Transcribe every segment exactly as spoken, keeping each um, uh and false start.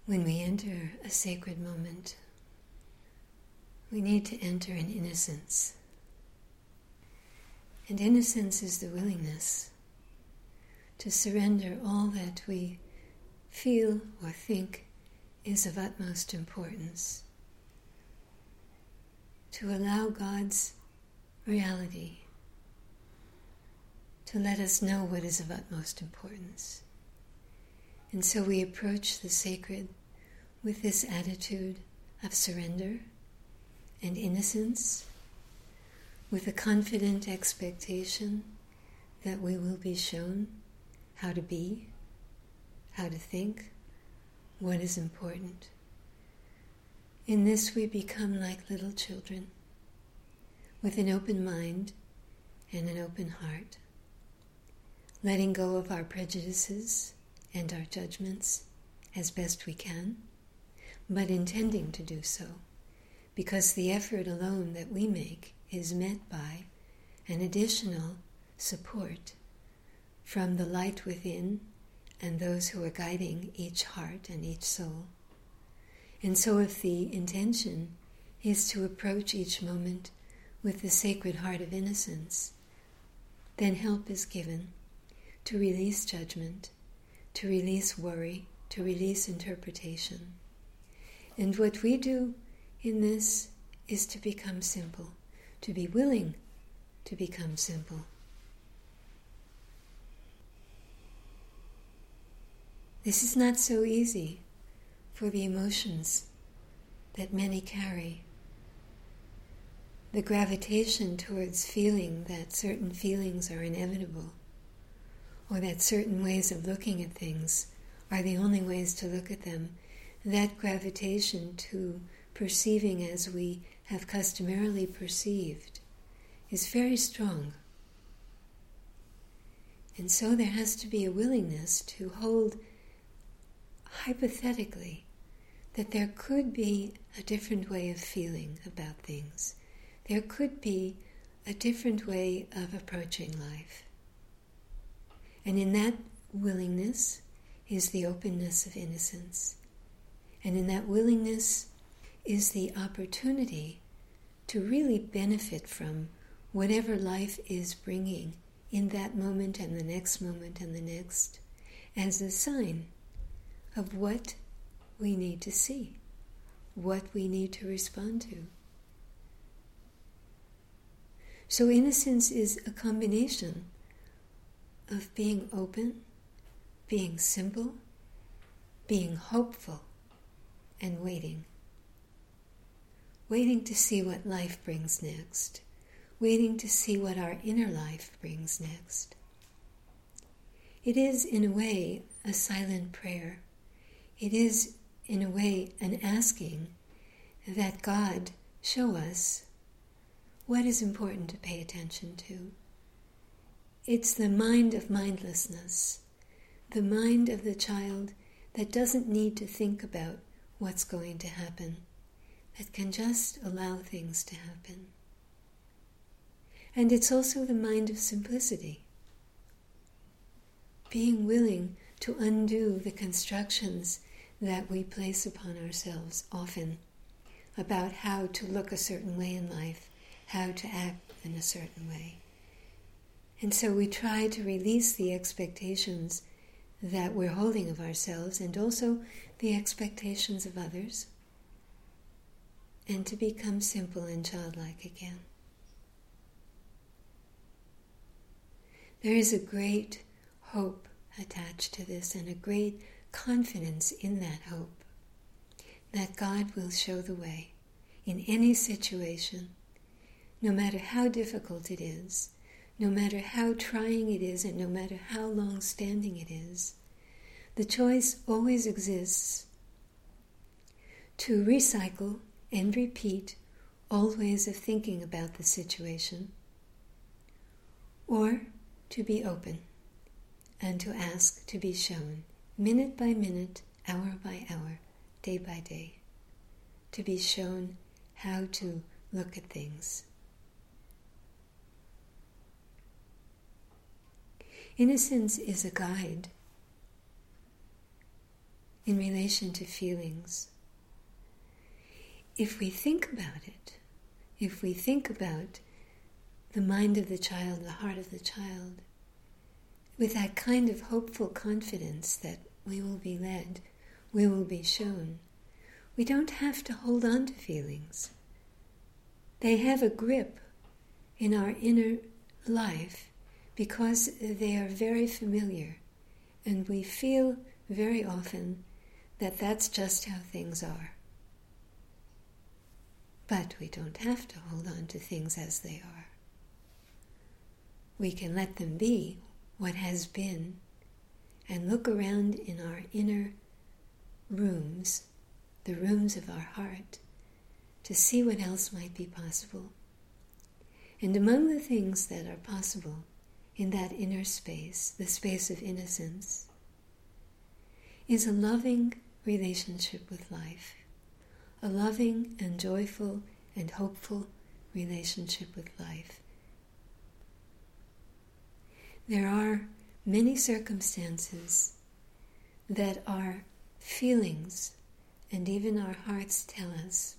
When we enter a sacred moment, we need to enter in innocence. And innocence is the willingness to surrender all that we feel or think is of utmost importance, to allow God's reality to let us know what is of utmost importance. And so we approach the sacred with this attitude of surrender and innocence, with a confident expectation that we will be shown how to be, how to think, what is important. In this we become like little children, with an open mind and an open heart, letting go of our prejudices and our judgments as best we can, but intending to do so, because the effort alone that we make is met by an additional support from the light within and those who are guiding each heart and each soul. And so if the intention is to approach each moment with the sacred heart of innocence, then help is given to release judgment, to release worry, to release interpretation. And what we do in this is to become simple, to be willing to become simple. This is not so easy for the emotions that many carry. The gravitation towards feeling that certain feelings are inevitable, or that certain ways of looking at things are the only ways to look at them, that gravitation to perceiving as we have customarily perceived is very strong. And so there has to be a willingness to hold hypothetically that there could be a different way of feeling about things. There could be a different way of approaching life. And in that willingness is the openness of innocence. And in that willingness is the opportunity to really benefit from whatever life is bringing in that moment and the next moment and the next, as a sign of what we need to see, what we need to respond to. So innocence is a combination of being open, being simple, being hopeful, and waiting. Waiting to see what life brings next. Waiting to see what our inner life brings next. It is, in a way, a silent prayer. It is, in a way, an asking that God show us what is important to pay attention to. It's the mind of mindlessness, the mind of the child that doesn't need to think about what's going to happen, that can just allow things to happen. And it's also the mind of simplicity, being willing to undo the constructions that we place upon ourselves often about how to look a certain way in life, how to act in a certain way. And so we try to release the expectations that we're holding of ourselves and also the expectations of others, and to become simple and childlike again. There is a great hope attached to this and a great confidence in that hope that God will show the way in any situation, no matter how difficult it is, no matter how trying it is, and no matter how long-standing it is. The choice always exists to recycle and repeat old ways of thinking about the situation, or to be open and to ask to be shown minute by minute, hour by hour, day by day, to be shown how to look at things. Innocence is a guide. in relation to feelings. If we think about it, if we think about the mind of the child, the heart of the child, with that kind of hopeful confidence that we will be led, we will be shown, we don't have to hold on to feelings. They have a grip in our inner life because they are very familiar, and we feel very often that that's just how things are. But we don't have to hold on to things as they are. We can let them be what has been and look around in our inner rooms, the rooms of our heart, to see what else might be possible. And among the things that are possible in that inner space, the space of innocence, is a loving relationship with life, a loving and joyful and hopeful relationship with life. There are many circumstances that our feelings and even our hearts tell us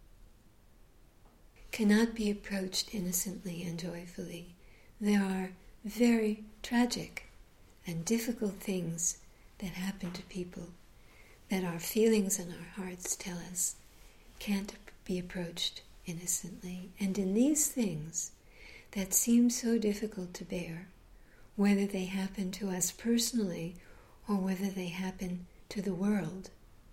cannot be approached innocently and joyfully. There are very tragic and difficult things that happen to people that our feelings and our hearts tell us can't be approached innocently. And in these things that seem so difficult to bear, whether they happen to us personally or whether they happen to the world,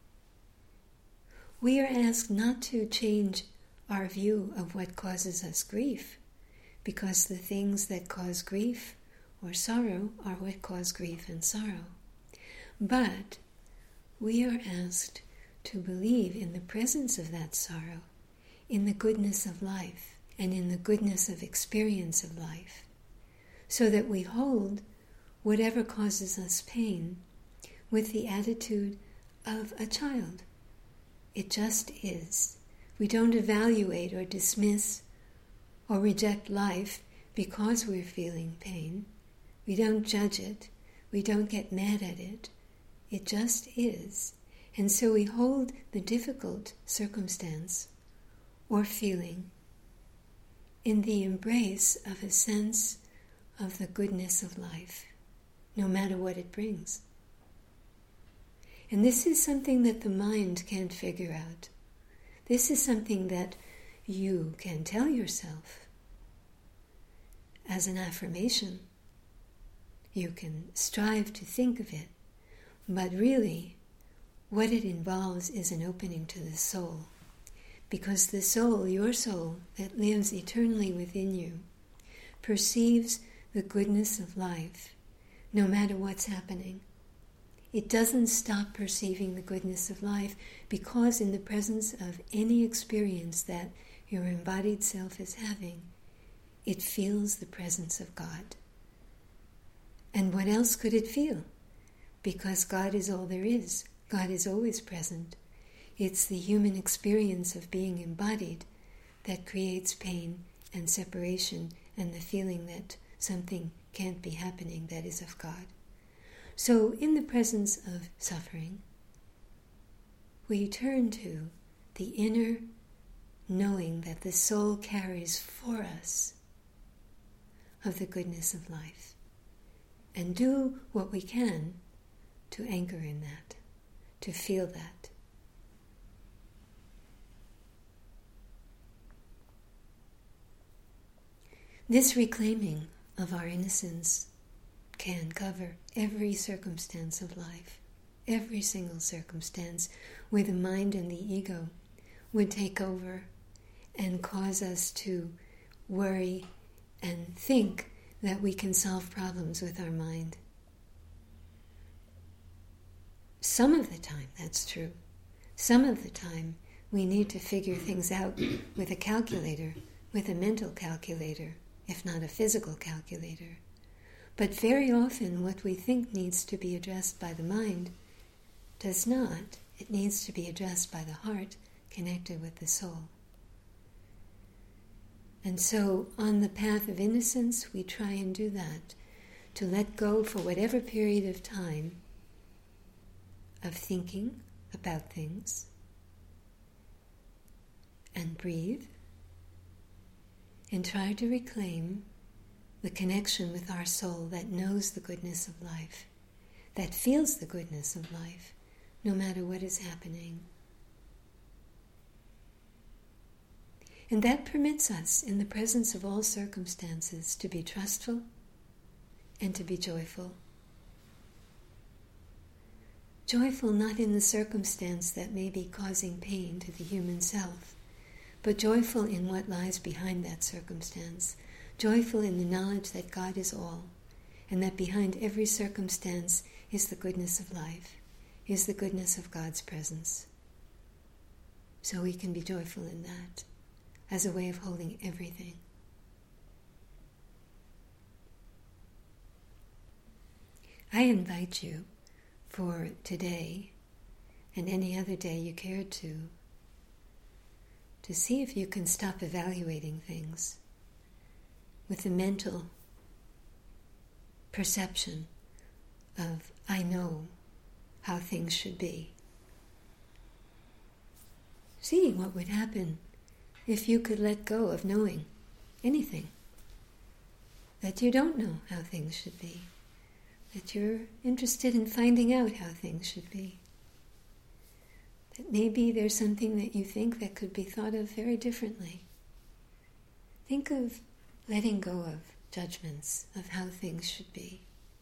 we are asked not to change our view of what causes us grief, because the things that cause grief or sorrow are what cause grief and sorrow. But we are asked to believe in the presence of that sorrow, in the goodness of life, and in the goodness of experience of life, so that we hold whatever causes us pain with the attitude of a child. It just is. We don't evaluate or dismiss or reject life because we're feeling pain. We don't judge it. We don't get mad at it. It just is. And so we hold the difficult circumstance or feeling in the embrace of a sense of the goodness of life, no matter what it brings. And this is something that the mind can't figure out. This is something that you can tell yourself as an affirmation. You can strive to think of it, but really what it involves is an opening to the soul. Because the soul, your soul, that lives eternally within you, perceives the goodness of life no matter what's happening. It doesn't stop perceiving the goodness of life because in the presence of any experience that your embodied self is having, it feels the presence of God. And what else could it feel? Because God is all there is. God is always present. It's the human experience of being embodied that creates pain and separation and the feeling that something can't be happening that is of God. So in the presence of suffering, we turn to the inner knowing that the soul carries for us of the goodness of life, and do what we can to anchor in that, to feel that. This reclaiming of our innocence can cover every circumstance of life, every single circumstance where the mind and the ego would take over and cause us to worry and think that we can solve problems with our mind. Some of the time, that's true. Some of the time, we need to figure things out with a calculator, with a mental calculator, if not a physical calculator. But very often what we think needs to be addressed by the mind does not. It needs to be addressed by the heart, connected with the soul. And so on the path of innocence, we try and do that, to let go for whatever period of time of thinking about things, and breathe, and try to reclaim the connection with our soul that knows the goodness of life, that feels the goodness of life, no matter what is happening. And that permits us, in the presence of all circumstances, to be trustful and to be joyful. Joyful not in the circumstance that may be causing pain to the human self, but joyful in what lies behind that circumstance, joyful in the knowledge that God is all, and that behind every circumstance is the goodness of life, is the goodness of God's presence. So we can be joyful in that, as a way of holding everything. I invite you for today, and any other day you care to, to see if you can stop evaluating things with the mental perception of, I know how things should be. See what would happen if you could let go of knowing anything, that you don't know how things should be, that you're interested in finding out how things should be, that maybe there's something that you think that could be thought of very differently. Think of letting go of judgments of how things should be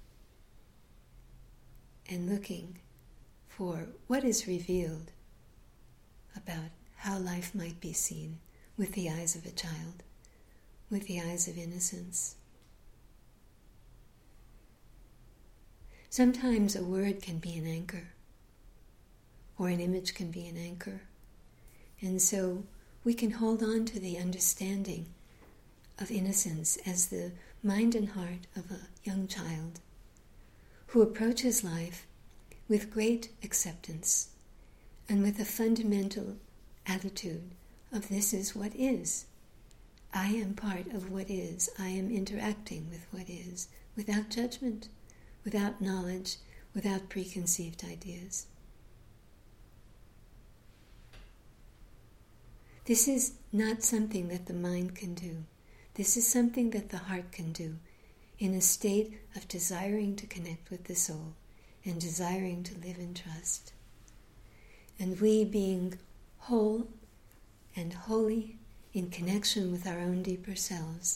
and looking for what is revealed about how life might be seen with the eyes of a child, with the eyes of innocence. Sometimes a word can be an anchor, or an image can be an anchor, and so we can hold on to the understanding of innocence as the mind and heart of a young child who approaches life with great acceptance and with a fundamental attitude of this is what is. I am part of what is. I am interacting with what is, without judgment, without knowledge, without preconceived ideas. This is not something that the mind can do. This is something that the heart can do in a state of desiring to connect with the soul and desiring to live in trust. And we, being whole and holy in connection with our own deeper selves,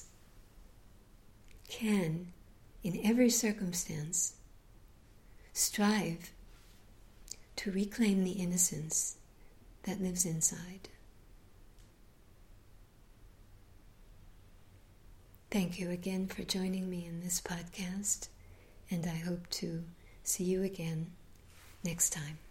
can, in every circumstance, strive to reclaim the innocence that lives inside. Thank you again for joining me in this podcast, and I hope to see you again next time.